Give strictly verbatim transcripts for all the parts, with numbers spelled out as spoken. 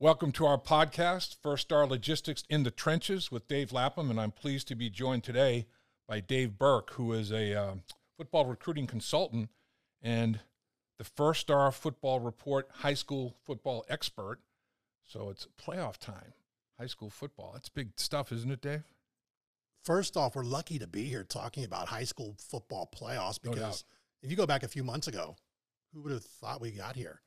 Welcome to our podcast, First Star Logistics in the Trenches with Dave Lapham, and I'm pleased to be joined today by Dave Burke, who is a uh, football recruiting consultant and the First Star Football Report high school football expert. So it's playoff time, high school football. That's big stuff, isn't it, Dave? First off, we're lucky to be here talking about high school football playoffs because no if you go back a few months ago, who would have thought we got here?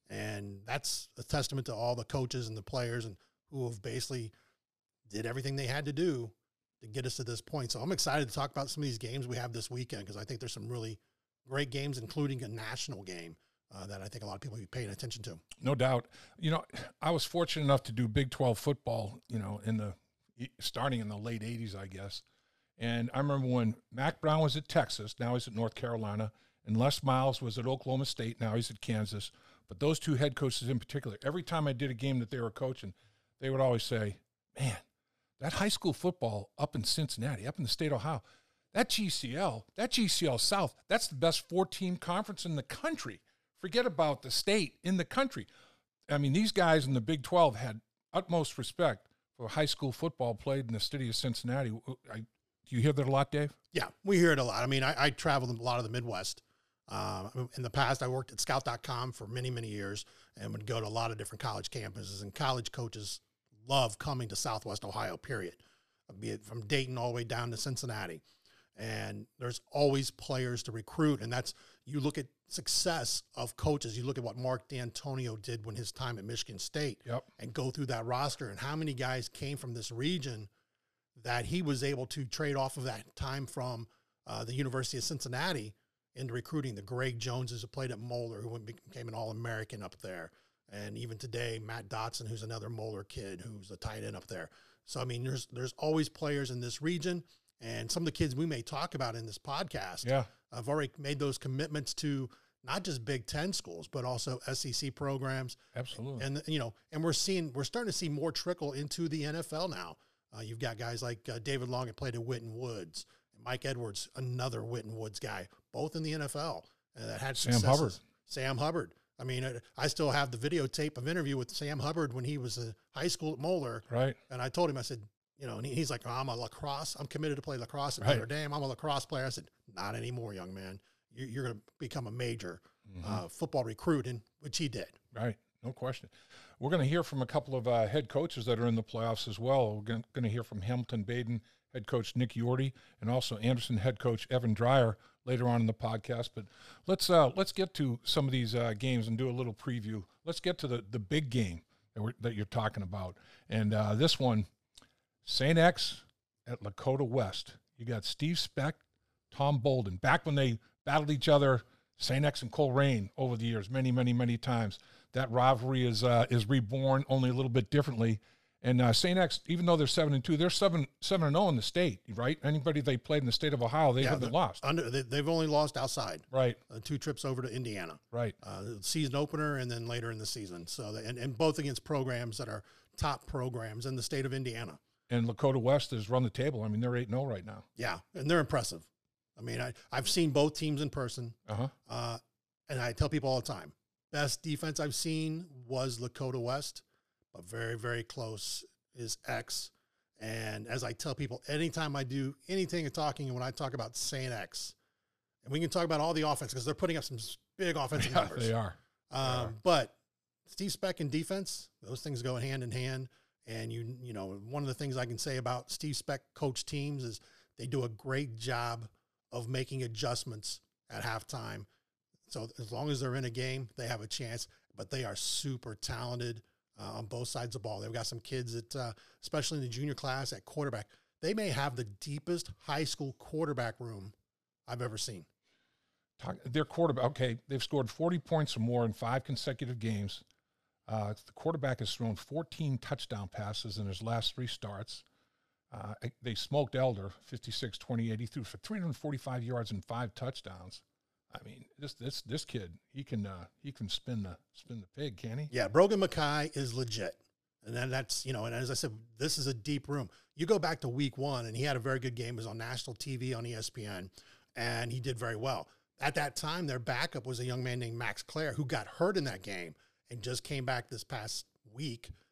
And that's a testament to all the coaches and the players and who have basically did everything they had to do to get us to this point. So I'm excited to talk about some of these games we have this weekend because I think there's some really great games, including a national game uh, that I think a lot of people will be paying attention to. No doubt. You know, I was fortunate enough to do Big twelve football, you know, in the starting in the late eighties, I guess. And I remember when Mack Brown was at Texas, now he's at North Carolina, and Les Miles was at Oklahoma State, now he's at Kansas. But those two head coaches in particular, every time I did a game that they were coaching, they would always say, man, that high school football up in Cincinnati, up in the state of Ohio, that G C L, that G C L South, that's the best four-team conference in the country. Forget about the state, in the country. I mean, these guys in the Big twelve had utmost respect for high school football played in the city of Cincinnati. I, do you hear that a lot, Dave? Yeah, we hear it a lot. I mean, I, I traveled a lot of the Midwest. Uh, in the past, I worked at scout dot com for many, many years and would go to a lot of different college campuses. And college coaches love coming to Southwest Ohio, period, be it from Dayton all the way down to Cincinnati. And there's always players to recruit. And that's, you look at success of coaches. You look at what Mark D'Antonio did when his time at Michigan State yep. and go through that roster and how many guys came from this region that he was able to trade off of that time from uh, the University of Cincinnati into recruiting. The Greg Joneses who played at Moeller, who became an All-American up there. And even today, Matt Dotson, who's another Moeller kid, who's a tight end up there. So, I mean, there's there's always players in this region. And some of the kids we may talk about in this podcast yeah. have already made those commitments to not just Big Ten schools, but also S E C programs. Absolutely. And, you know, and we're seeing, we're starting to see more trickle into the N F L now. Uh, you've got guys like uh, David Long that played at Witten Woods. Mike Edwards, another Witten Woods guy, both in the N F L uh, that had Sam successes. Hubbard. Sam Hubbard. I mean, I, I still have the videotape of interview with Sam Hubbard when he was in high school at Moeller. Right. And I told him, I said, you know, and he, he's like, oh, I'm a lacrosse. I'm committed to play lacrosse at right. Notre Dame. I'm a lacrosse player. I said, not anymore, young man. You, you're going to become a major mm-hmm. uh, football recruit, and which he did. Right. No question. We're going to hear from a couple of uh, head coaches that are in the playoffs as well. We're going to hear from Hamilton Baden head coach Nick Yorty and also Anderson head coach Evan Dreyer later on in the podcast. But let's uh, let's get to some of these uh, games and do a little preview. Let's get to the, the big game that, we're, that you're talking about. And uh, this one, Saint X at Lakota West. You got Steve Speck, Tom Bolden. Back when they battled each other, Saint X and Coleraine over the years, many, many, many times. That rivalry is uh, is reborn only a little bit differently. And uh, Saint X, even though they're seven and two, they're seven seven and zero in the state, right? Anybody they played in the state of Ohio, they yeah, haven't lost. Under they, they've only lost outside, right? Uh, two trips over to Indiana, right? Uh, season opener and then later in the season. So they, and and both against programs that are top programs in the state of Indiana. And Lakota West has run the table. I mean, they're eight and zero right now. Yeah, and they're impressive. I mean, I I've seen both teams in person. Uh-huh. Uh and I tell people all the time, best defense I've seen was Lakota West. But very, very close is X. And as I tell people, anytime I do anything in talking, and when I talk about Saint X, and we can talk about all the offense because they're putting up some big offensive yeah, numbers. They are. Um, they are. But Steve Speck and defense, those things go hand in hand. And, you you know, one of the things I can say about Steve Speck coach teams is they do a great job of making adjustments at halftime. So as long as they're in a game, they have a chance. But they are super talented. Uh, on both sides of the ball. They've got some kids that, uh, especially in the junior class at quarterback, they may have the deepest high school quarterback room I've ever seen. Talk, their quarterback, okay, they've scored forty points or more in five consecutive games. Uh, the quarterback has thrown fourteen touchdown passes in his last three starts. Uh, they smoked Elder, fifty-six twenty-eight. He threw for three hundred forty-five yards and five touchdowns. I mean, this this this kid, he can uh, he can spin the spin the pig, can he? Yeah, Brogan Mackay is legit, and then that's you know, and as I said, this is a deep room. You go back to week one, and he had a very good game. It was on national T V on E S P N, and he did very well. At that time, their backup was a young man named Max Clare who got hurt in that game and just came back this past week.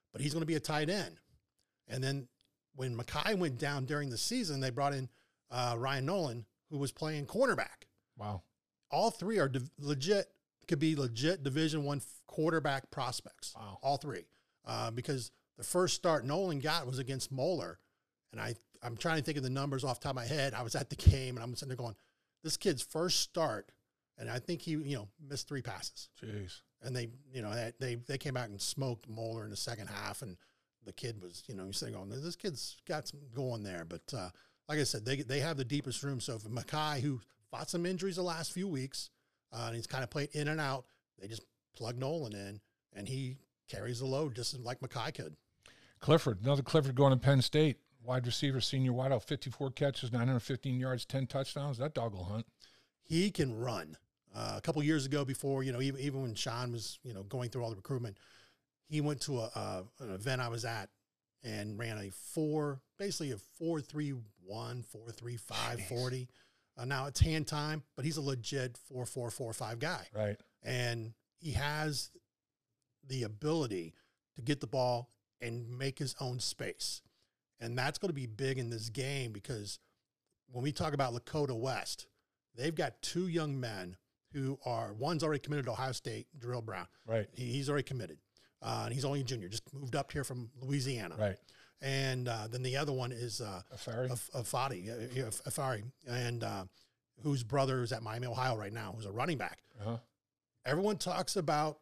but he's going to be a tight end. And then when Makai went down during the season, they brought in uh, Ryan Nolan, who was playing cornerback. Wow. All three are div- legit, could be legit Division One quarterback prospects. Wow. All three. Uh, because the first start Nolan got was against Moeller. And I, I'm trying to think of the numbers off the top of my head. I was at the game, and I'm sitting there going, this kid's first start, and I think he, you know, missed three passes. Jeez. And they, you know, they they came out and smoked Moeller in the second half, and the kid was, you know, you're sitting going, this kid's got some going there. But uh, like I said, they they have the deepest room. So for Makai, who fought some injuries the last few weeks, uh, and he's kind of played in and out, they just plug Nolan in, and he carries the load just like Makai could. Clifford, another Clifford going to Penn State. Wide receiver, senior wideout, fifty-four catches, nine hundred fifteen yards, ten touchdowns. That dog will hunt. He can run. Uh, a couple years ago, before, you know, even even when Sean was, you know, going through all the recruitment, he went to a, a an event I was at and ran a four, basically a four three one, four three five forty. Uh, now it's hand time, but he's a legit four four four five guy. Right. And he has the ability to get the ball and make his own space. And that's going to be big in this game, because when we talk about Lakota West, they've got two young men who are, one's already committed to Ohio State, Darrell Brown. Right. He, he's already committed. Uh, and he's only a junior, just moved up here from Louisiana. Right. And uh, then the other one is uh, Afari. Af- Afadi, uh, yeah, Afari, and uh, whose brother is at Miami, Ohio right now, who's a running back. Uh-huh. Everyone talks about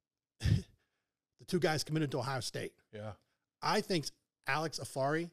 the two guys committed to Ohio State. Yeah. I think Alex Afari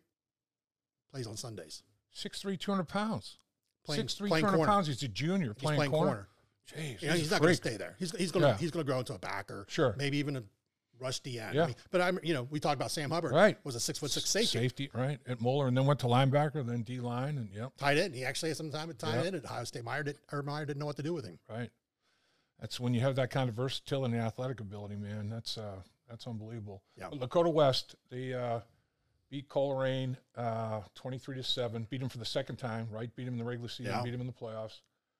plays on Sundays. six three, two hundred pounds. Playing, six three, playing two hundred corner. pounds. He's a junior He's playing, playing corner. corner. Jeez, You know, he's not going to stay there. He's he's going to Yeah. he's going to grow into a backer. Sure. Maybe even a rush D N. Yeah. I mean, but I'm you know we talked about Sam Hubbard. Right. Was a six foot six safety. Safety, right, at Moeller, and then went to linebacker, then D line, and yep, Tight end. He actually had some time at tight Yep. end at Ohio State. Meyer did or Meyer didn't know what to do with him. right. That's when you have that kind of versatility and athletic ability, man. That's uh, that's unbelievable. Yeah. But Lakota West, they uh, beat Coleraine uh, twenty-three to seven. Beat them for the second time, right? Beat them in the regular season. Yeah. Beat them in the playoffs.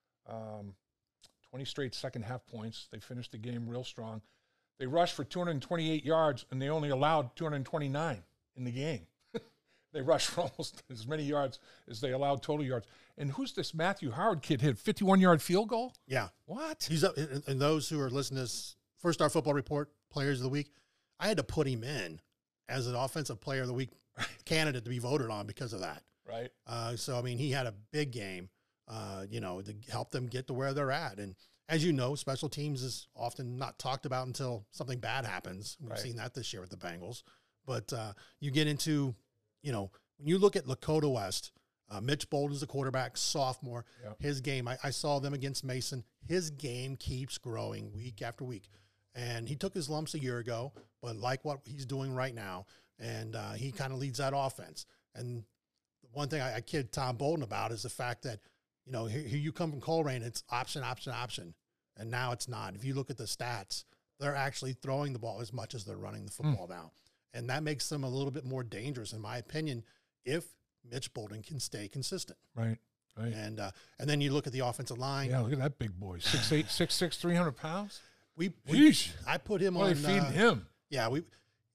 Um, twenty straight second half points. They finished the game real strong. They rushed for two hundred twenty-eight yards, and they only allowed two hundred twenty-nine in the game. They rushed for almost as many yards as they allowed total yards. And who's this Matthew Howard kid hit? fifty-one-yard field goal? Yeah. What? He's up. And and those who are listening to this First Star Football Report Players of the Week, I had to put him in as an Offensive Player of the Week candidate to be voted on because of that. Right. Uh, so, I mean, he had a big game, uh, you know, to help them get to where they're at. And as you know, special teams is often not talked about until something bad happens. We've Right. seen that this year with the Bengals. But uh, you get into, you know, when you look at Lakota West, uh, Mitch Bolden's the quarterback, sophomore. Yep. His game, I, I saw them against Mason. His game keeps growing week after week. And he took his lumps a year ago, but like what he's doing right now, and uh, he kind of leads that offense. And one thing I, I kid Tom Bolden about is the fact that, you know, here, here you come from Coleraine, it's option, option, option. And now it's not. If you look at the stats, they're actually throwing the ball as much as they're running the football now. And that makes them a little bit more dangerous, in my opinion, if Mitch Bolden can stay consistent. Right. Right. And uh, and then you look at the offensive line. Yeah, look at that big boy. six eight, six six, three hundred pounds. We, we Yeesh. I put him What are on. they feeding uh, him? Yeah, we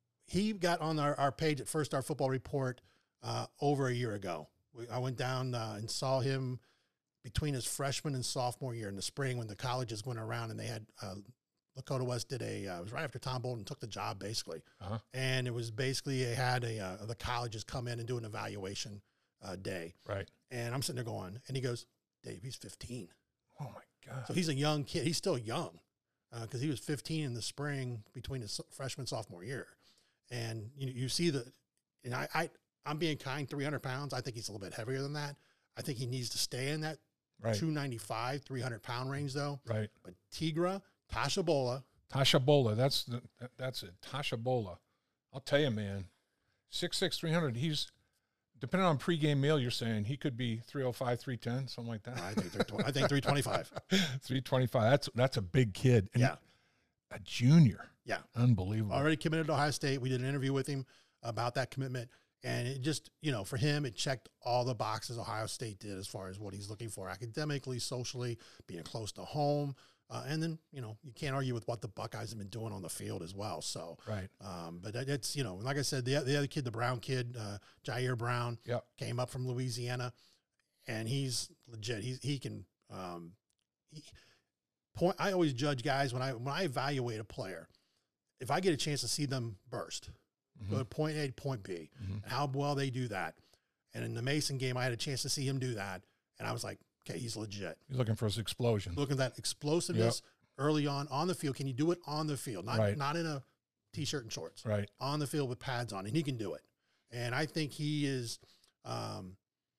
he got on our, our page at First Star Football Report uh, over a year ago. We, I went down uh, and saw him between his freshman and sophomore year in the spring when the colleges went around, and they had uh, Lakota West did a uh, it was right after Tom Bolden took the job, basically. Uh-huh. And it was basically they had a uh, the colleges come in and do an evaluation uh, day. Right. And I'm sitting there going, and he goes, Dave, he's fifteen. Oh, my God. So he's a young kid. He's still young because uh, he was fifteen in the spring between his freshman and sophomore year. And you know, you see the, and I, I, I'm being kind, three hundred pounds. I think he's a little bit heavier than that. I think he needs to stay in that Right. two ninety-five, three hundred pound range though. Right. But Tigra, Tasha Bola, Tasha Bola. That's the, that, that's it. Tasha Bola. I'll tell you, man. six six, three hundred. He's, depending on pregame meal, you're saying he could be three oh five, three ten, something like that. I think three twenty, I think three twenty-five. three twenty-five. That's that's a big kid. And Yeah. A junior. Yeah. Unbelievable. Already committed to Ohio State. We did an interview with him about that commitment. And it just, you know, for him, it checked all the boxes Ohio State did as far as what he's looking for academically, socially, being close to home, Uh, and then, you know, you can't argue with what the Buckeyes have been doing on the field as well. So, right. Um, but it's, you know, like I said, the, the other kid, the Brown kid, uh, Jair Brown, yep. came up from Louisiana, and he's legit. He's, he can, um, he, point. I always judge guys when I, when I evaluate a player, if I get a chance to see them burst, mm-hmm. go to point A to point B, mm-hmm. and how well they do that. And in the Mason game, I had a chance to see him do that. And I was like, okay, he's legit. You're looking for his explosion. Looking at that explosiveness yep. early on on the field. Can you do it on the field? Not right. not in a T-shirt and shorts. Right. On the field with pads on, and he can do it. And I think he is, um,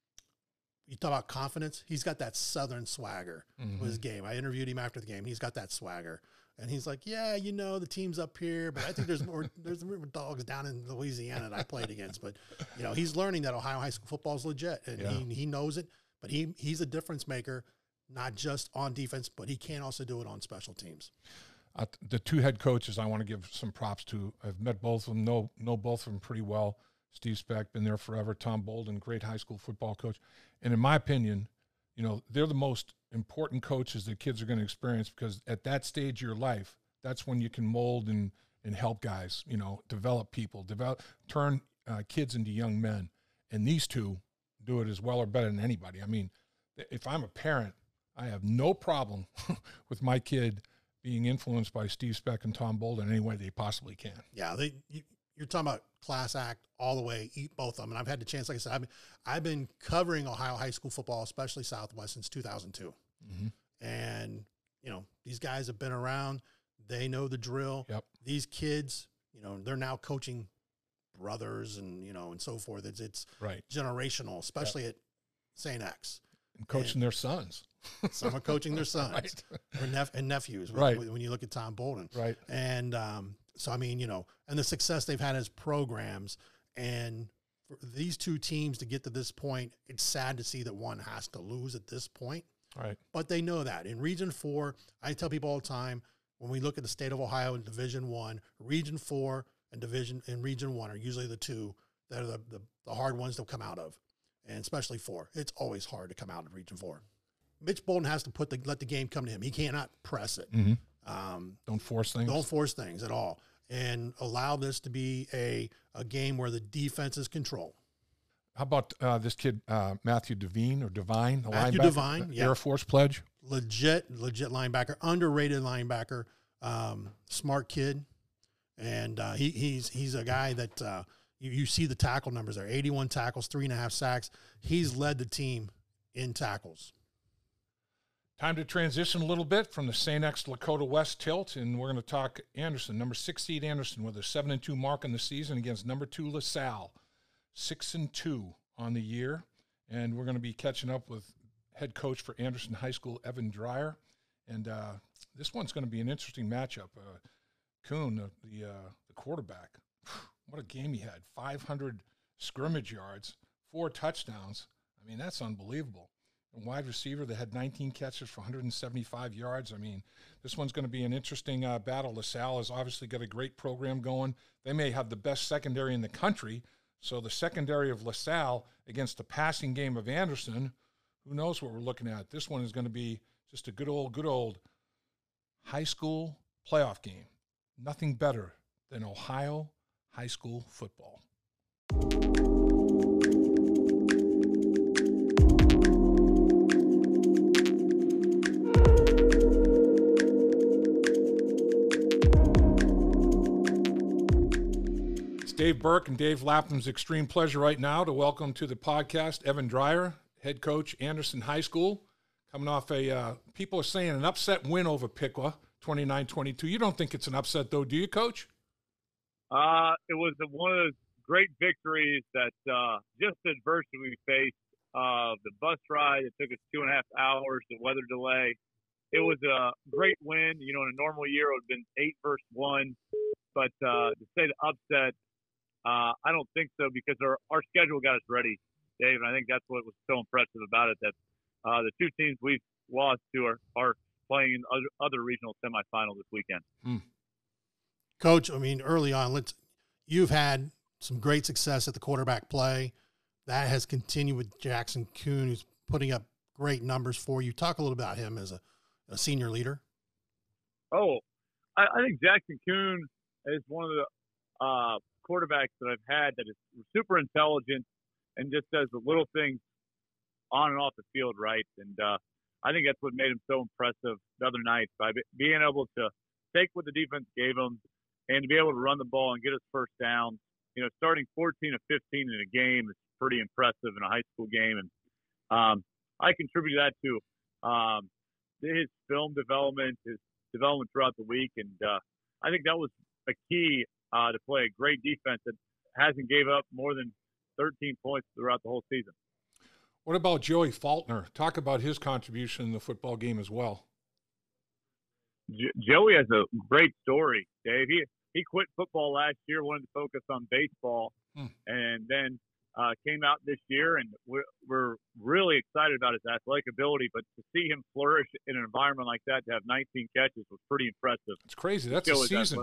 you talk about confidence, he's got that Southern swagger mm-hmm. with his game. I interviewed him after the game. He's got that swagger. And he's like, yeah, you know, the team's up here, but I think there's more there's more dogs down in Louisiana that I played against. But, you know, he's learning that Ohio high school football is legit, and yeah. he, he knows it. But he he's a difference maker, not just on defense, but he can also do it on special teams. Uh, the two head coaches I want to give some props to. I've met both of them, know, know both of them pretty well. Steve Speck, been there forever. Tom Bolden, great high school football coach. And in my opinion, you know, they're the most important coaches that kids are going to experience, because at that stage of your life, that's when you can mold and, and help guys, you know, develop people, develop, turn uh, kids into young men. And these two do it as well or better than anybody. I mean, if I'm a parent, I have no problem with my kid being influenced by Steve Speck and Tom Bolden in any way they possibly can. Yeah, they, you, you're talking about class act all the way, eat both of them. And I've had the chance, like I said, I've been, I've been covering Ohio high school football, especially Southwest, since two thousand two. Mm-hmm. And, you know, these guys have been around. They know the drill. Yep. These kids, you know, they're now coaching brothers and, you know, and so forth. It's, it's right. generational, especially yep. at Saint X. And coaching and their sons. Some are coaching their sons right. or nep- and nephews when, right. when you look at Tom Bolden. Right. And um, so, I mean, you know, and the success they've had as programs, and for these two teams to get to this point, it's sad to see that one has to lose at this point. Right. But they know that. In Region four, I tell people all the time, when we look at the state of Ohio in Division One, Region Four and Division and Region One are usually the two that are the, the, the hard ones to come out of, and especially four. It's always hard to come out of Region Four. Mitch Bolden has to put the let the game come to him. He cannot press it. Mm-hmm. Um, don't force things. Don't force things at all, and allow this to be a a game where the defense is control. How about uh, this kid, uh, Matthew Devine or Devine, the Matthew linebacker, Devine, yeah. Air Force pledge? Legit, legit linebacker, underrated linebacker, um, smart kid. And uh, he, he's he's a guy that uh, you, you see the tackle numbers there, eighty-one tackles, three and a half sacks. He's led the team in tackles. Time to transition a little bit from the Saint X Lakota West tilt, and we're going to talk Anderson, number six seed Anderson, with a seven and two mark in the season against number two LaSalle. Six and two on the year, and we're going to be catching up with head coach for Anderson High School, Evan Dreyer, and uh, this one's going to be an interesting matchup. Uh, Kuhn, the the, uh, the quarterback, what a game he had! five hundred scrimmage yards, four touchdowns. I mean, that's unbelievable. A wide receiver that had nineteen catches for one hundred seventy-five yards. I mean, this one's going to be an interesting uh, battle. LaSalle has obviously got a great program going. They may have the best secondary in the country. So the secondary of LaSalle against the passing game of Anderson, who knows what we're looking at. This one is going to be just a good old, good old high school playoff game. Nothing better than Ohio high school football. Dave Burke and Dave Lapham's extreme pleasure right now to welcome to the podcast Evan Dreyer, head coach, Anderson High School, coming off a, uh, people are saying an upset win over Piqua, twenty-nine twenty-two. You don't think it's an upset, though, do you, Coach? Uh, it was one of those great victories that uh, just the adversity we faced, uh, the bus ride, it took us two and a half hours, the weather delay. It was a great win. You know, in a normal year, it would have been eight versus one. But uh, to say the upset, Uh, I don't think so, because our, our schedule got us ready, Dave, and I think that's what was so impressive about it, that uh, the two teams we've lost to are, are playing in other, other regional semifinals this weekend. Hmm. Coach, I mean, early on, let's you've had some great success at the quarterback play. That has continued with Jackson Kuhn, who's putting up great numbers for you. Talk a little about him as a, a senior leader. Oh, I, I think Jackson Kuhn is one of the uh, quarterbacks that I've had that is super intelligent and just does the little things on and off the field right. And uh, I think that's what made him so impressive the other night, by being able to take what the defense gave him and to be able to run the ball and get us first down. You know, starting fourteen of fifteen in a game is pretty impressive in a high school game. And um, I contribute that to um, his film development, his development throughout the week. And uh, I think that was a key uh, to play a great defense that hasn't gave up more than thirteen points throughout the whole season. What about Joey Faulkner? Talk about his contribution in the football game as well. J- Joey has a great story, Dave. He, he quit football last year, wanted to focus on baseball, hmm. and then uh, came out this year, and we're, we're really excited about his athletic ability. But to see him flourish in an environment like that, to have nineteen catches, was pretty impressive. It's crazy. That's a season.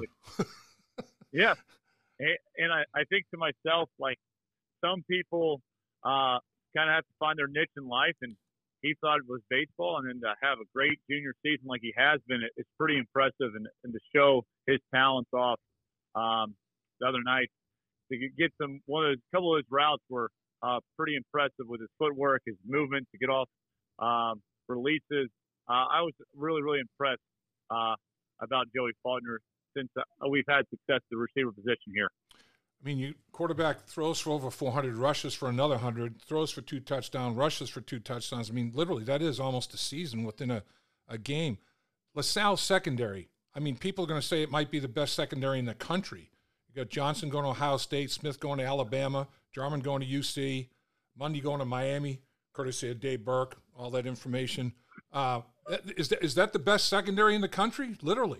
Yeah. And, and I, I think to myself, like, some people uh, kind of have to find their niche in life, and he thought it was baseball, and then to have a great junior season like he has been, it, it's pretty impressive. And, and to show his talents off um, the other night, to get some one of a couple of his routes were uh, pretty impressive with his footwork, his movement to get off um, releases. Uh, I was really, really impressed uh, about Joey Faulkner since uh, we've had success at the receiver position here. I mean, you quarterback throws for over four hundred, rushes for another one hundred, throws for two touchdowns, rushes for two touchdowns. I mean, literally, that is almost a season within a, a game. LaSalle secondary, I mean, people are going to say it might be the best secondary in the country. You got Johnson going to Ohio State, Smith going to Alabama, Jarman going to U C, Mundy going to Miami, courtesy of Dave Burke, all that information. Uh, is, that, is that the best secondary in the country? Literally.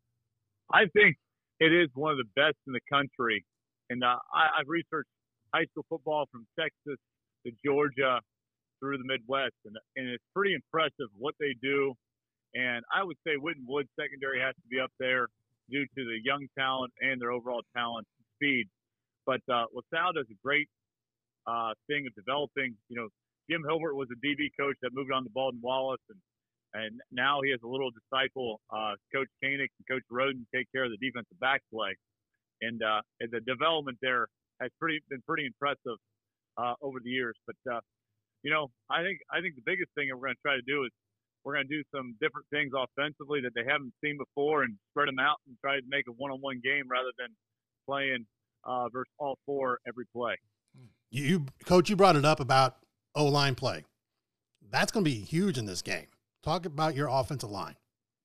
I think it is one of the best in the country. And uh, I, I've researched high school football from Texas to Georgia through the Midwest, and, and it's pretty impressive what they do. And I would say Whitten Wood secondary has to be up there due to the young talent and their overall talent and speed. But uh, LaSalle does a great uh, thing of developing. You know, Jim Hilbert was a D B coach that moved on to Baldwin Wallace, and and now he has a little disciple, uh, Coach Koenig and Coach Roden, take care of the defensive back play. And, uh, and the development there has pretty been pretty impressive uh, over the years. But uh, you know, I think I think the biggest thing that we're going to try to do is we're going to do some different things offensively that they haven't seen before, and spread them out and try to make a one-on-one game rather than playing uh, versus all four every play. You, Coach, you brought it up about O-line play. That's going to be huge in this game. Talk about your offensive line.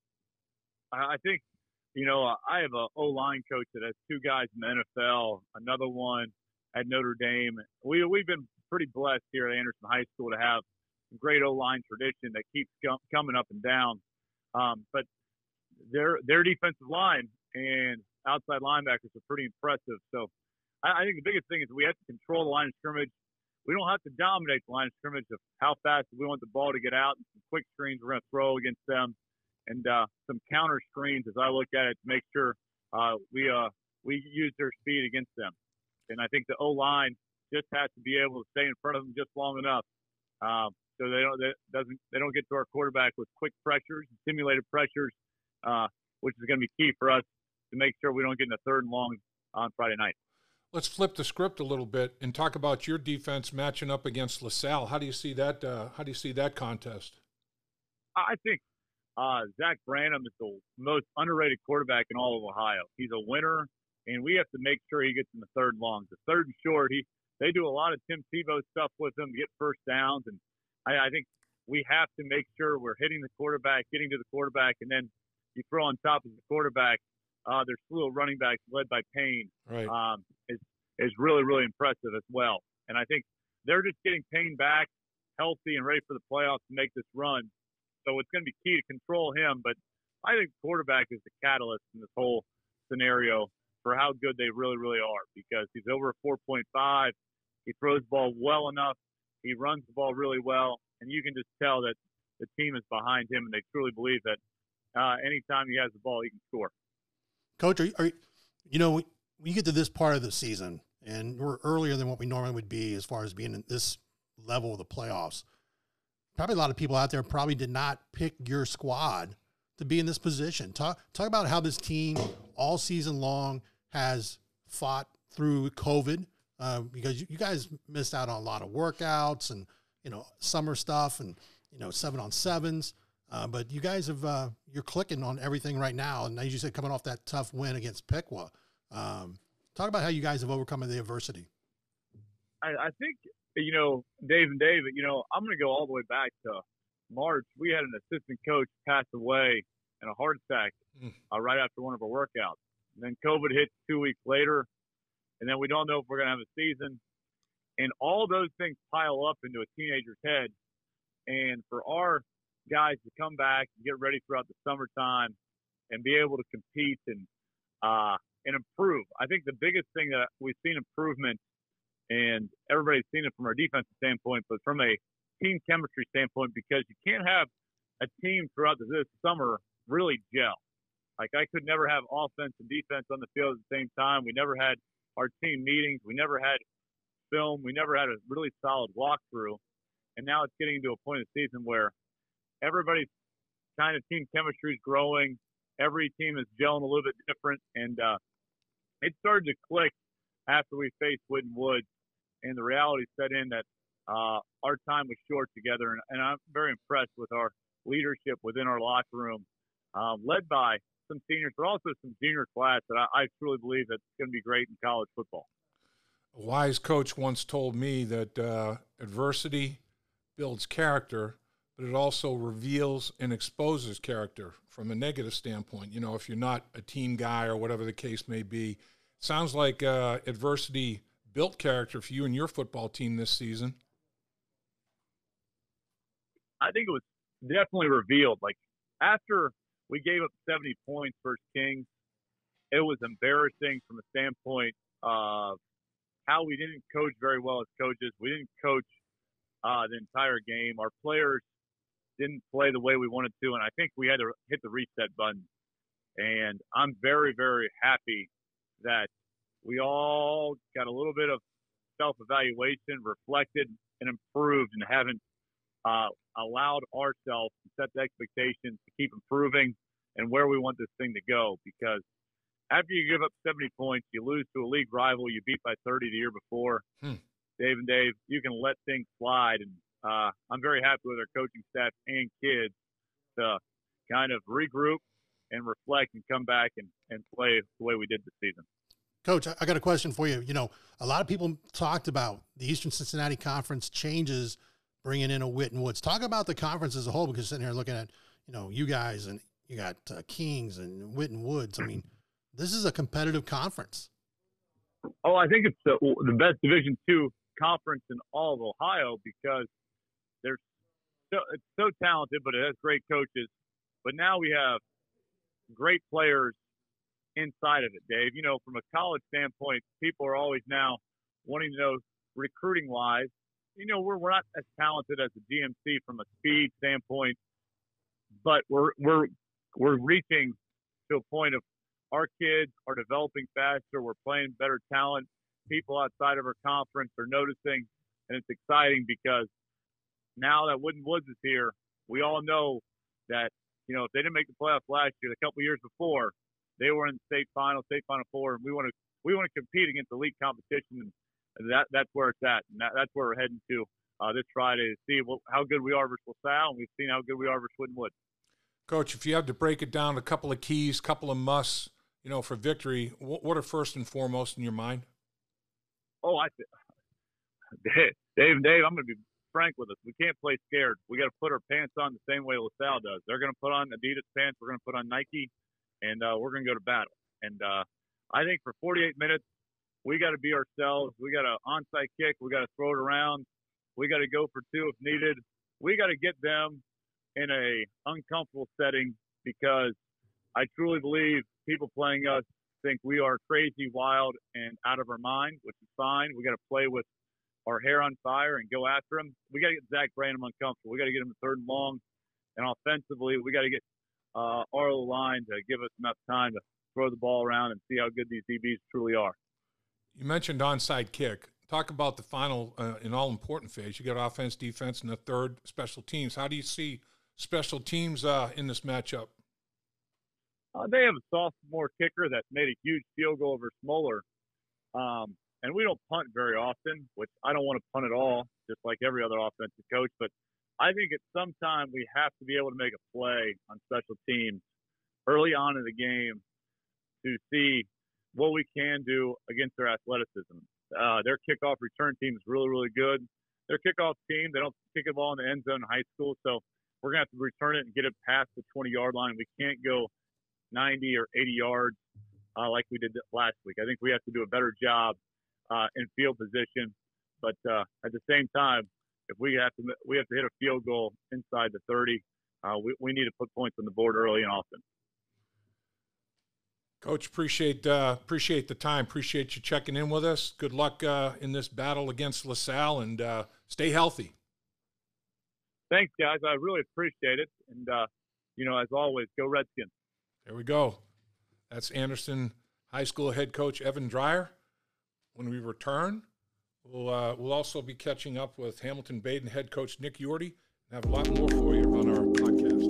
I think. You know, uh, I have a O-line coach that has two guys in the N F L, another one at Notre Dame. We, we've been pretty blessed here at Anderson High School to have a great O-line tradition that keeps com- coming up and down. Um, but their their defensive line and outside linebackers are pretty impressive. So I, I think the biggest thing is we have to control the line of scrimmage. We don't have to dominate the line of scrimmage of how fast we want the ball to get out, and some quick screens we're going to throw against them. And uh, some counter screens, as I look at it, to make sure uh, we uh, we use their speed against them. And I think the O-line just has to be able to stay in front of them just long enough, um, so they don't they doesn't they don't get to our quarterback with quick pressures, simulated pressures, uh, which is going to be key for us to make sure we don't get in a third and long on Friday night. Let's flip the script a little bit and talk about your defense matching up against LaSalle. How do you see that? Uh, how do you see that contest? I think. Uh, Zach Branham is the most underrated quarterback in all of Ohio. He's a winner, and we have to make sure he gets in the third and long. The third and short, he they do a lot of Tim Tebow stuff with him to get first downs, and I, I think we have to make sure we're hitting the quarterback, getting to the quarterback, and then you throw on top of the quarterback. Uh, their slew of running backs led by Payne right. um, is is really really impressive as well. And I think they're just getting Payne back healthy and ready for the playoffs to make this run. So it's going to be key to control him, but I think quarterback is the catalyst in this whole scenario for how good they really, really are, because he's over a four point five. He throws the ball well enough. He runs the ball really well, and you can just tell that the team is behind him, and they truly believe that uh, anytime he has the ball, he can score. Coach, are you, are, you know, when you get to this part of the season, and we're earlier than what we normally would be as far as being in this level of the playoffs, probably a lot of people out there probably did not pick your squad to be in this position? Talk talk about how this team all season long has fought through COVID, uh, because you, you guys missed out on a lot of workouts and, you know, summer stuff and, you know, seven on sevens. Uh, but you guys have, uh, you're clicking on everything right now. And as you said, coming off that tough win against Piqua, um, talk about how you guys have overcome the adversity. I, I think, you know, Dave and David, you know, I'm going to go all the way back to March. We had an assistant coach pass away in a heart attack uh, right after one of our workouts. And then COVID hit two weeks later, and then we don't know if we're going to have a season. And all those things pile up into a teenager's head. And for our guys to come back and get ready throughout the summertime and be able to compete and uh, and improve. I think the biggest thing that we've seen improvement, and everybody's seen it from our defensive standpoint, but from a team chemistry standpoint, because you can't have a team throughout this summer really gel. Like, I could never have offense and defense on the field at the same time. We never had our team meetings. We never had film. We never had a really solid walkthrough. And now it's getting to a point of the season where everybody's kind of team chemistry is growing. Every team is gelling a little bit different. And uh, it started to click after we faced Whitten Woods. And the reality set in that uh, our time was short together. And, and I'm very impressed with our leadership within our locker room, uh, led by some seniors, but also some junior class that I, I truly believe that's going to be great in college football. A wise coach once told me that uh, adversity builds character, but it also reveals and exposes character from a negative standpoint. You know, if you're not a team guy or whatever the case may be. Sounds like uh, adversity built character for you and your football team this season. I think it was definitely revealed. Like, after we gave up seventy points versus Kings, it was embarrassing from a standpoint of how we didn't coach very well as coaches. We didn't coach uh, the entire game. Our players didn't play the way we wanted to, and I think we had to hit the reset button. And I'm very, very happy that we all got a little bit of self-evaluation, reflected, and improved, and haven't uh, allowed ourselves to set the expectations to keep improving and where we want this thing to go. Because after you give up seventy points, you lose to a league rival you beat by thirty the year before. Hmm. Dave and Dave, you can let things slide. And uh, I'm very happy with our coaching staff and kids to kind of regroup and reflect and come back and, and play the way we did this season. Coach, I got a question for you. You know, a lot of people talked about the Eastern Cincinnati Conference changes, bringing in a Whitten Woods. Talk about the conference as a whole, because sitting here looking at, you know, you guys and you got uh, Kings and Whitten Woods. I mean, this is a competitive conference. Oh, I think it's the, the best Division two conference in all of Ohio, because there's so, it's so talented, but it has great coaches. But now we have great players inside of it, Dave. You know, from a college standpoint, people are always now wanting to know recruiting-wise. You know, we're we're not as talented as the G M C from a speed standpoint, but we're we're we're reaching to a point of our kids are developing faster. We're playing better talent. People outside of our conference are noticing, and it's exciting because now that Whitten Woods is here, we all know that, you know, if they didn't make the playoffs last year, a couple years before, they were in the state final, state final four, and we want to we want to compete against elite competition, and that that's where it's at, and that, that's where we're heading to uh, this Friday to see what, how good we are versus LaSalle, and we've seen how good we are versus Whitten Woods. Coach, if you have to break it down, a couple of keys, couple of musts, you know, for victory, what, what are first and foremost in your mind? Oh, I Dave, Dave, Dave, I'm going to be frank with us. We can't play scared. We got to put our pants on the same way LaSalle does. They're going to put on Adidas pants. We're going to put on Nike, and uh, we're going to go to battle. And uh, I think for forty-eight minutes, we got to be ourselves. We got an onside kick. We got to throw it around. We got to go for two if needed. We got to get them in a uncomfortable setting, because I truly believe people playing us think we are crazy, wild, and out of our mind, which is fine. We got to play with our hair on fire and go after him. We got to get Zach Branham uncomfortable. We got to get him third and long. And offensively, we got to get uh, our line to give us enough time to throw the ball around and see how good these D Bs truly are. You mentioned onside kick. Talk about the final uh, and all-important phase. You got offense, defense, and the third, special teams. How do you see special teams uh, in this matchup? Uh, they have a sophomore kicker that made a huge field goal over Smoller. Um, and we don't punt very often, which I don't want to punt at all, just like every other offensive coach. But I think at some time we have to be able to make a play on special teams early on in the game to see what we can do against their athleticism. Uh, their kickoff return team is really, really good. Their kickoff team, they don't kick the ball in the end zone in high school, so we're going to have to return it and get it past the twenty-yard line. We can't go ninety or eighty yards uh, like we did last week. I think we have to do a better job uh, in field position. But uh, at the same time, if we have to we have to hit a field goal inside the thirty, uh, we, we need to put points on the board early and often. Coach, appreciate uh, appreciate the time. Appreciate you checking in with us. Good luck uh, in this battle against LaSalle, and uh, stay healthy. Thanks, guys. I really appreciate it. And, uh, you know, as always, go Redskins. There we go. That's Anderson High School head coach Evan Dreyer. When we return, we'll, uh, we'll also be catching up with Hamilton-Baden head coach Nick Yorty and have a lot more for you on our podcast.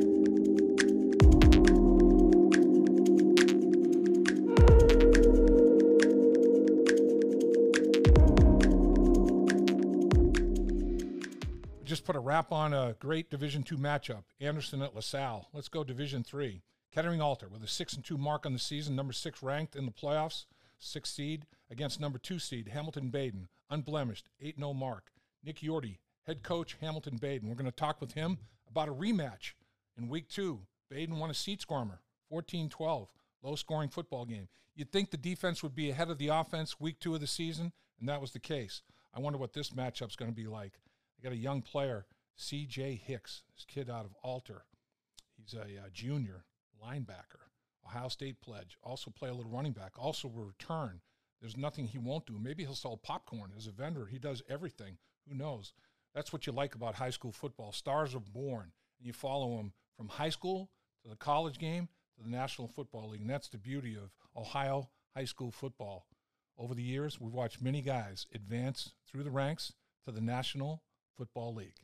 Just put a wrap on a great Division two matchup, Anderson at LaSalle. Let's go Division three. Kettering Alter with a six and two mark on the season, number six ranked in the playoffs, sixth seed against number two seed Hamilton-Baden, unblemished, eight and oh mark. Nick Yorty, head coach Hamilton-Baden. We're going to talk with him about a rematch in week two. Baden won a seat scormer, fourteen twelve, low-scoring football game. You'd think the defense would be ahead of the offense week two of the season, and that was the case. I wonder what this matchup's going to be like. They got a young player, C J Hicks, this kid out of Alter. He's a uh, junior linebacker, Ohio State pledge, also play a little running back, also will return. There's nothing he won't do. Maybe he'll sell popcorn as a vendor. He does everything. Who knows? That's what you like about high school football. Stars are born, and you follow them from high school to the college game to the National Football League, and that's the beauty of Ohio high school football. Over the years, we've watched many guys advance through the ranks to the National Football League.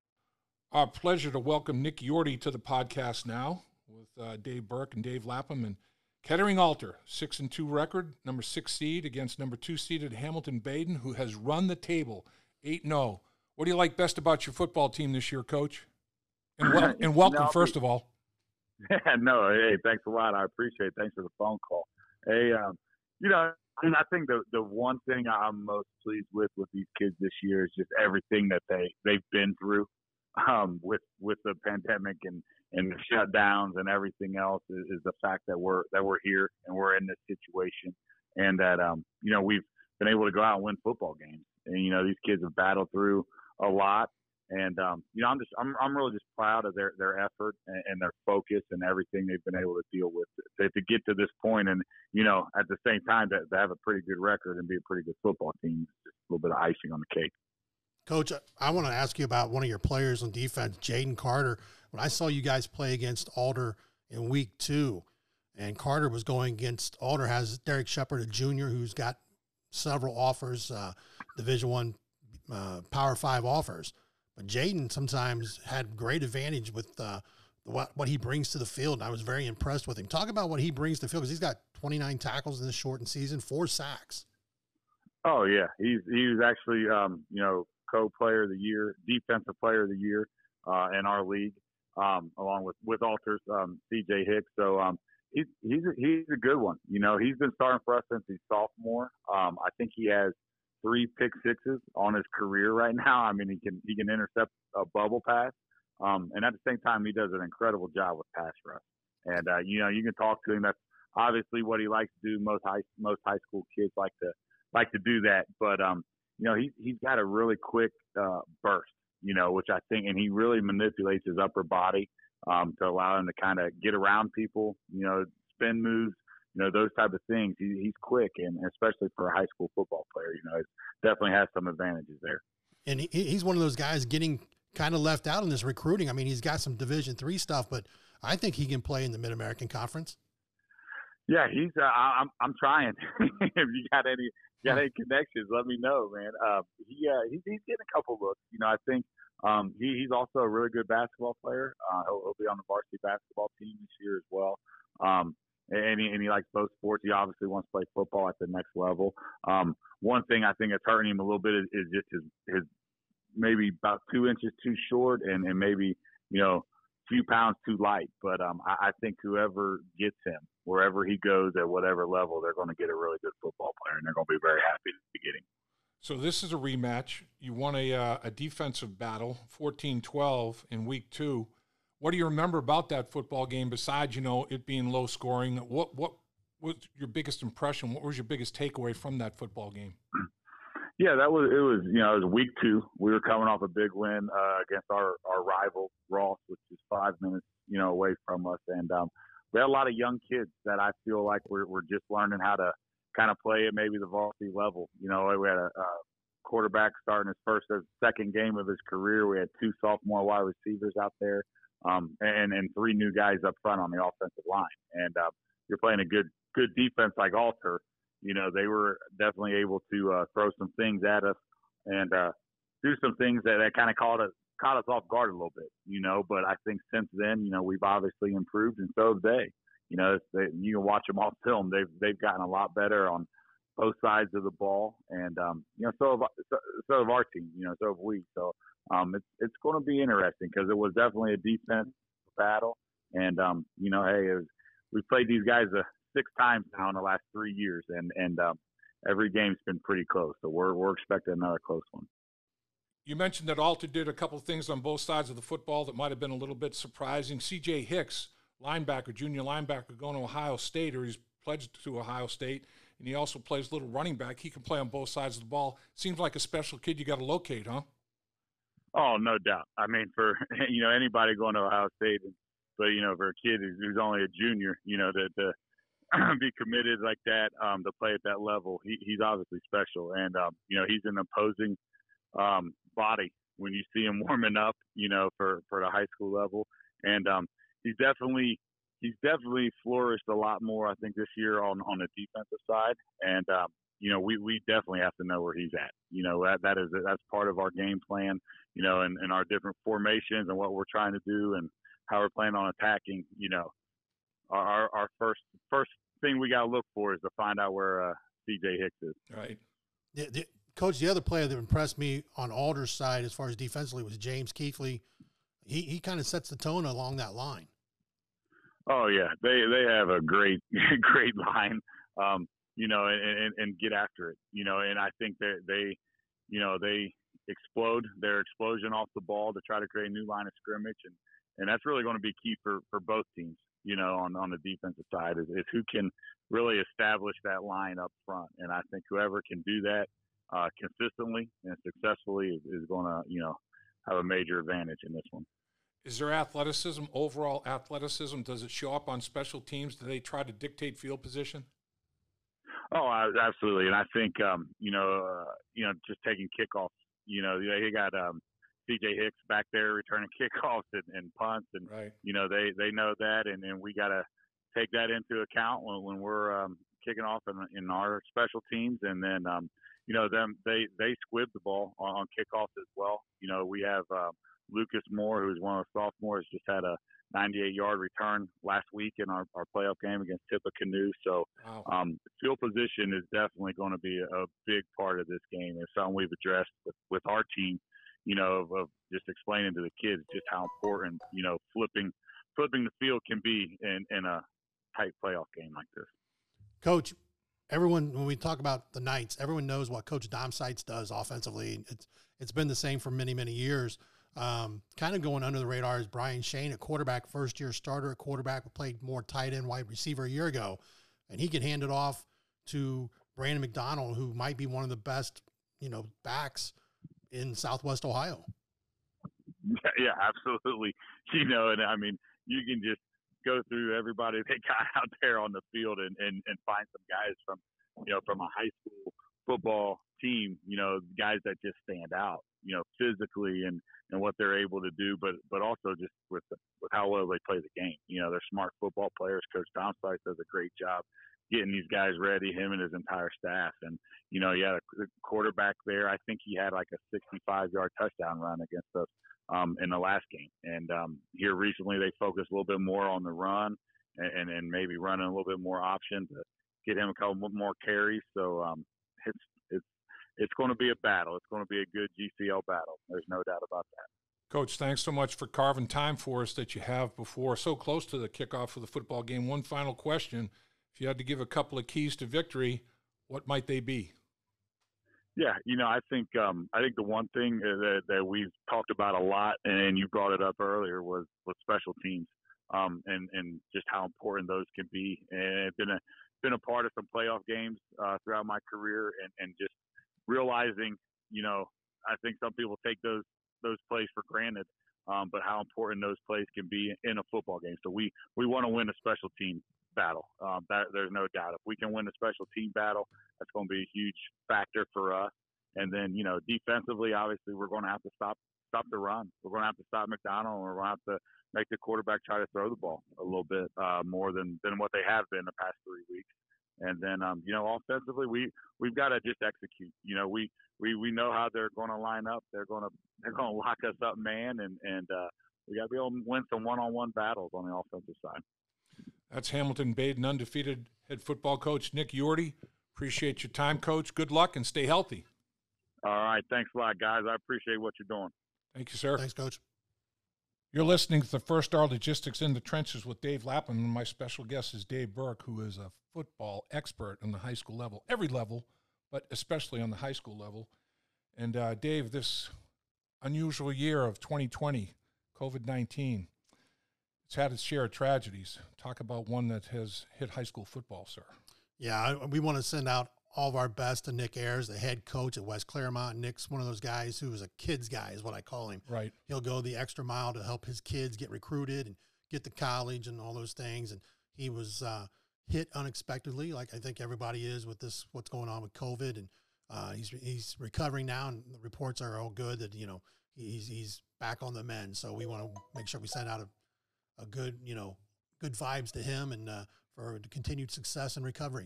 Our pleasure to welcome Nick Yorty to the podcast now with uh, Dave Burke and Dave Lapham. And Kettering Alter, six and two record, number six seed against number two seeded Hamilton-Baden, who has run the table, eight and oh. What do you like best about your football team this year, Coach? And, wel- and welcome, no, first of all. Yeah, no, hey, thanks a lot. I appreciate it. Thanks for the phone call. Hey, um, you know, and I think the the one thing I'm most pleased with with these kids this year is just everything that they they've been through um, with with the pandemic and, and the shutdowns and everything else is, is the fact that we're that we're here and we're in this situation, and that um, you know, we've been able to go out and win football games. And you know, these kids have battled through a lot. And, um, you know, I'm just, I'm, I'm really just proud of their, their effort and, and their focus and everything they've been able to deal with to, to get to this point. And, you know, at the same time to, to have a pretty good record and be a pretty good football team, just a little bit of icing on the cake. Coach, I want to ask you about one of your players on defense, Jaden Carter. When I saw you guys play against Alder in week two, and Carter was going against Alder, has Derek Shepard, a junior, who's got several offers, uh, Division One, uh, Power Five offers. But Jaden sometimes had great advantage with uh, what what he brings to the field, and I was very impressed with him. Talk about what he brings to the field, because he's got twenty-nine tackles in this shortened season, four sacks. Oh yeah, he's he was actually um, you know, co-player of the year, defensive player of the year uh, in our league, um, along with with Alter's um, C J Hicks. So um, he's he's a, he's a good one. You know, he's been starting for us since he's sophomore. Um, I think he has three pick sixes on his career right now. I mean, he can he can intercept a bubble pass, um, and at the same time, he does an incredible job with pass rush. And uh, you know, you can talk to him. That's obviously what he likes to do. Most high most high school kids like to like to do that. But um, you know, he he's got a really quick uh, burst. You know, which I think, and he really manipulates his upper body um, to allow him to kind of get around people. You know, spin moves. You know, those type of things. He, he's quick, and especially for a high school football player, you know, it definitely has some advantages there. And he, he's one of those guys getting kind of left out in this recruiting. I mean, he's got some Division three stuff, but I think he can play in the Mid-American Conference. Yeah, he's. Uh, I'm. I'm trying. If you got any got any connections, let me know, man. Uh, he uh, he's, he's getting a couple looks. You know, I think um, he, he's also a really good basketball player. Uh, he'll, he'll be on the varsity basketball team this year as well. Um, and he, and he likes both sports. He obviously wants to play football at the next level. Um, one thing I think that's hurting him a little bit is, is just his, his maybe about two inches too short and, and maybe, you know, a few pounds too light. But um, I, I think whoever gets him, wherever he goes at whatever level, they're going to get a really good football player, and they're going to be very happy to get him. So this is a rematch. You won a, uh, a defensive battle, fourteen twelve in week two. What do you remember about that football game besides, you know, it being low scoring? What what was your biggest impression? What was your biggest takeaway from that football game? Yeah, that was, it was, you know, it was week two. We were coming off a big win uh, against our, our rival, Ross, which is five minutes, you know, away from us. And um, we had a lot of young kids that I feel like we're, we're just learning how to kind of play at maybe the varsity level. You know, we had a, a quarterback starting his first or second game of his career. We had two sophomore wide receivers out there. Um, and, and three new guys up front on the offensive line. And uh, you're playing a good good defense like Alter. You know, they were definitely able to uh, throw some things at us and uh, do some things that, that kind of caught us, caught us off guard a little bit, you know. But I think since then, you know, we've obviously improved, and so have they. You know, they, you can watch them on film. They've, they've gotten a lot better on both sides of the ball. And, um, you know, so have, so, so have our team, you know, so have we. So, Um, it's it's going to be interesting because it was definitely a defense battle, and um, you know, hey, it was, we played these guys uh, six times now in the last three years, and and um, every game's been pretty close. So we're we're expecting another close one. You mentioned that Alter did a couple of things on both sides of the football that might have been a little bit surprising. C J Hicks, linebacker, junior linebacker, going to Ohio State, or he's pledged to Ohio State, and he also plays little running back. He can play on both sides of the ball. Seems like a special kid you got to locate, huh? Oh, no doubt. I mean, for, you know, anybody going to Ohio State, but, you know, for a kid who's, who's only a junior, you know, to, to be committed like that, um, to play at that level, he, he's obviously special. And, um, you know, he's an imposing um, body when you see him warming up, you know, for, for the high school level. And um, he's definitely he's definitely flourished a lot more, I think, this year on, on the defensive side. And, um, you know, we, we definitely have to know where he's at. You know, that, that is, that's part of our game plan, you know, and, and our different formations and what we're trying to do and how we're planning on attacking. You know, our, our first, first thing we got to look for is to find out where uh, C J Hicks is. Right. The, the, Coach, the other player that impressed me on Alder's side as far as defensively was James Keithley. He, he kind of sets the tone along that line. Oh yeah. They, they have a great, great line. Um, you know, and, and, and get after it, you know, and I think that they, you know, they explode their explosion off the ball to try to create a new line of scrimmage. And, and that's really going to be key for, for both teams, you know, on, on the defensive side is, is who can really establish that line up front. And I think whoever can do that uh, consistently and successfully is, is going to, you know, have a major advantage in this one. Is there athleticism, overall athleticism? Does it show up on special teams? Do they try to dictate field position? Oh, absolutely. And I think, um, you know, uh, you know, just taking kickoffs, you know, they got um, C J Hicks back there returning kickoffs and, and punts. And, right. you know, they, they know that. And, and we got to take that into account when, when we're um, kicking off in, in our special teams. And then, um, you know, them they, they squib the ball on, on kickoffs as well. You know, we have uh, Lucas Moore, who's one of the sophomores, just had a ninety-eight yard return last week in our, our playoff game against Tippecanoe. So wow. um, field position is definitely going to be a, a big part of this game. It's something we've addressed with, with our team, you know, of, of just explaining to the kids just how important, you know, flipping flipping the field can be in, in a tight playoff game like this. Coach, everyone, when we talk about the Knights, everyone knows what Coach Dom Seitz does offensively. It's It's been the same for many, many years. Um, kind of going under the radar is Brian Shane, a quarterback, first-year starter, a quarterback who played more tight end, wide receiver a year ago, and he can hand it off to Brandon McDonald, who might be one of the best, you know, backs in Southwest Ohio. Yeah, absolutely. You know, and I mean, you can just go through everybody they got out there on the field and, and, and find some guys from, you know, from a high school football team, you know, guys that just stand out, you know, physically and, and what they're able to do, but, but also just with, the, with how well they play the game. You know, they're smart football players. Coach Dom Seitz does a great job getting these guys ready, him and his entire staff. And, you know, he had a quarterback there. I think he had like a sixty-five yard touchdown run against us um, in the last game. And um, here recently they focused a little bit more on the run and, and maybe running a little bit more option to get him a couple more carries. So um, it's it's it's going to be a battle. It's going to be a good G C L battle. There's no doubt about that. Coach, thanks so much for carving time for us that you have before so close to the kickoff of the football game. One final question. If you had to give a couple of keys to victory, what might they be? Yeah, you know, I think um, I think the one thing that, that we've talked about a lot, and you brought it up earlier, was was special teams, um, and and just how important those can be. And I've been a been a part of some playoff games uh, throughout my career, and, and just realizing, you know, I think some people take those those plays for granted, um, but how important those plays can be in a football game. So we we want to win a special team battle. Um, that, there's no doubt. If we can win a special team battle, that's going to be a huge factor for us. And then, you know, defensively, obviously, we're going to have to stop stop the run. We're going to have to stop McDonald, and we're going to have to make the quarterback try to throw the ball a little bit uh, more than, than what they have been the past three weeks. And then, um, you know, offensively, we we've got to just execute. You know, we, we, we know how they're going to line up. They're going to they're going to lock us up, man, and and uh, we got to be able to win some one-on-one battles on the offensive side. That's Hamilton Baden undefeated head football coach Nick Yorty. Appreciate your time, Coach. Good luck and stay healthy. All right, thanks a lot, guys. I appreciate what you're doing. Thank you, sir. Thanks, Coach. You're listening to the First Star Logistics in the Trenches with Dave Lapham, and my special guest is Dave Burke, who is a football expert on the high school level, every level, but especially on the high school level. And, uh, Dave, this unusual year of twenty twenty, COVID nineteen, it's had its share of tragedies. Talk about one that has hit high school football, sir. Yeah, we want to send out all of our best to Nick Ayers, the head coach at West Claremont. Nick's one of those guys who is a kid's guy, is what I call him. Right. He'll go the extra mile to help his kids get recruited and get to college and all those things. And he was uh, hit unexpectedly, like I think everybody is with this, what's going on with COVID. And uh, he's he's recovering now, and the reports are all good that, you know, he's he's back on the mend. So we want to make sure we send out a, a good, you know, good vibes to him and uh, for continued success and recovery.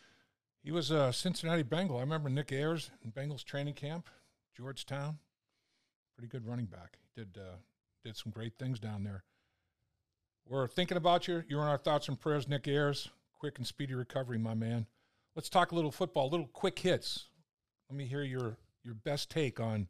He was a Cincinnati Bengal. I remember Nick Ayers in Bengals training camp, Georgetown. Pretty good running back. He did uh, did some great things down there. We're thinking about you. You're in our thoughts and prayers, Nick Ayers. Quick and speedy recovery, my man. Let's talk a little football, little quick hits. Let me hear your, your best take on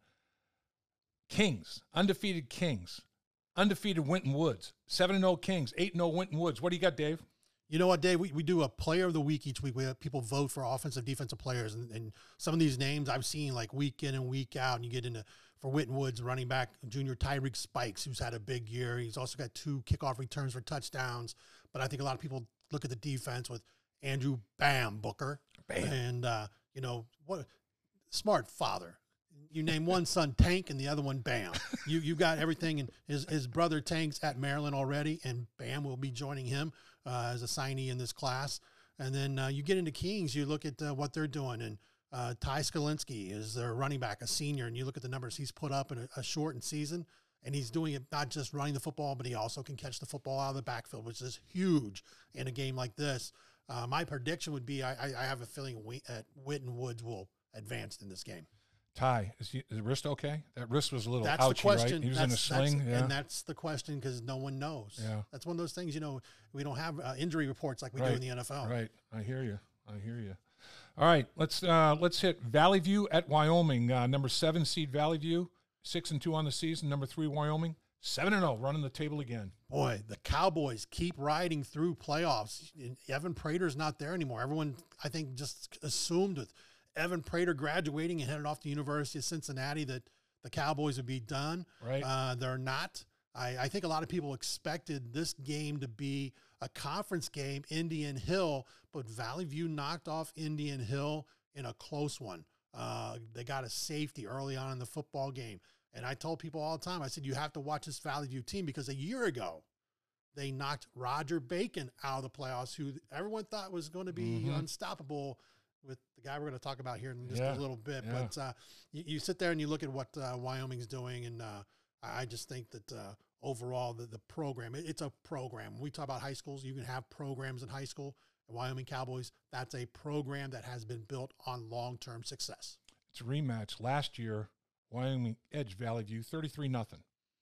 Kings, undefeated Kings, undefeated Winton Woods, seven and oh Kings, eight and oh Winton Woods. What do you got, Dave? You know what, Dave? We, we do a player of the week each week. We have people vote for offensive, defensive players. And, and some of these names I've seen like week in and week out. And you get into, for Winton Woods, running back, junior Tyreek Spikes, who's had a big year. He's also got two kickoff returns for touchdowns. But I think a lot of people look at the defense with Andrew Bam Booker. Bam. And, uh, you know, what smart father. You name one son Tank and the other one Bam. You you got everything. And his, his brother Tank's at Maryland already, and Bam will be joining him uh, as a signee in this class. And then uh, you get into Kings, you look at uh, what they're doing. And uh, Ty Skalinski is their running back, a senior, and you look at the numbers he's put up in a, a shortened season. And he's doing it not just running the football, but he also can catch the football out of the backfield, which is huge in a game like this. Uh, my prediction would be I, I have a feeling we, at Winton Woods will advance in this game. Ty, is, he, is the wrist okay? That wrist was a little that's ouchy, the question. right? He was that's, in a sling, that's, yeah. And that's the question because no one knows. Yeah. That's one of those things, you know, we don't have uh, injury reports like we right. do in the N F L. Right. I hear you. I hear you. All right, let's uh, let's hit Valley View at Wyoming. Uh, number seven seed Valley View, six and two on the season. Number three Wyoming, seven and zero, running the table again. Boy, the Cowboys keep riding through playoffs. Evan Prater's not there anymore. Everyone, I think, just assumed with Evan Prater graduating and headed off to the University of Cincinnati that the Cowboys would be done. Right. Uh, they're not. I, I think a lot of people expected this game to be a conference game, Indian Hill, but Valley View knocked off Indian Hill in a close one. Uh, they got a safety early on in the football game. And I told people all the time, I said, you have to watch this Valley View team because a year ago, they knocked Roger Bacon out of the playoffs, who everyone thought was going to be mm-hmm. unstoppable with the guy we're going to talk about here in just yeah. a little bit. Yeah. But uh, you, you sit there and you look at what uh, Wyoming's doing, and uh, I just think that uh, overall the, the program, it, it's a program. When we talk about high schools, you can have programs in high school. And Wyoming Cowboys, that's a program that has been built on long-term success. It's a rematch. Last year, Wyoming edged Valley View thirty-three nothing.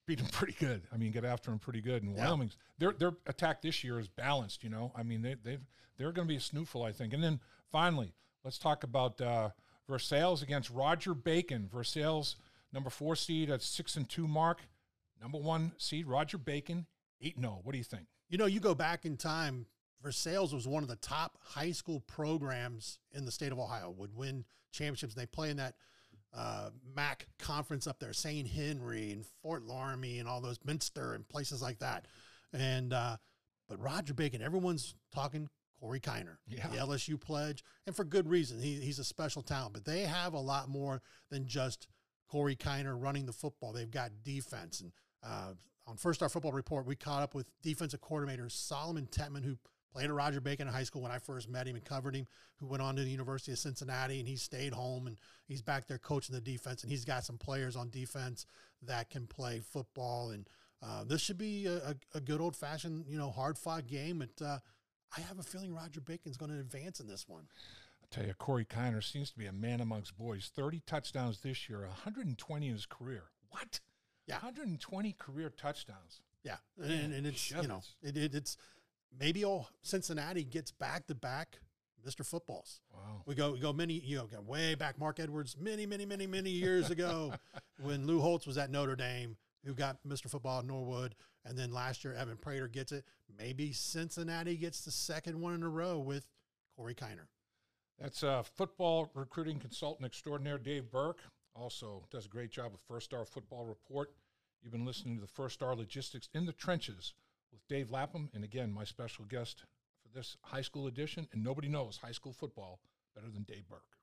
beat them pretty good. I mean, get after them pretty good. And Yeah. Wyoming's their their attack this year is balanced. You know, I mean, they they they're going to be a snootful, I think. And then finally, let's talk about uh, Versailles against Roger Bacon. Versailles, number four seed at six and two mark. Number one seed Roger Bacon, eight and zero. What do you think? You know, you go back in time, Versailles was one of the top high school programs in the state of Ohio, would win championships. They play in that uh, M A C conference up there, Saint Henry and Fort Laramie and all those, Minster and places like that. And, uh, but Roger Bacon, everyone's talking Corey Kiner, Yeah. the L S U pledge, and for good reason. He, he's a special talent, but they have a lot more than just Corey Kiner running the football. They've got defense. And uh, on First Star Football Report, we caught up with defensive coordinator Solomon Tetman, who played at Roger Bacon in high school when I first met him and covered him, who went on to the University of Cincinnati, and he stayed home, and he's back there coaching the defense, and he's got some players on defense that can play football. And uh, this should be a, a, a good old-fashioned, you know, hard-fought game. And uh, I have a feeling Roger Bacon's going to advance in this one. I'll tell you, Corey Kiner seems to be a man amongst boys. thirty touchdowns this year, one hundred twenty in his career. What? Yeah. one hundred twenty career touchdowns. Yeah, and, and it's, you know, Shepherds. it, it, it's maybe all Cincinnati gets back-to-back Mister Footballs. Wow. We go, we go many, you know, go way back. Mark Edwards, many, many, many, many years ago, when Lou Holtz was at Notre Dame, who got Mister Football at Norwood, and then last year Evan Prater gets it. Maybe Cincinnati gets the second one in a row with Corey Kiner. That's uh, football recruiting consultant extraordinaire Dave Burke. Also does a great job with First Star Football Report. You've been listening to the First Star Logistics in the Trenches with Dave Lapham, and again, my special guest for this high school edition. And nobody knows high school football better than Dave Burke.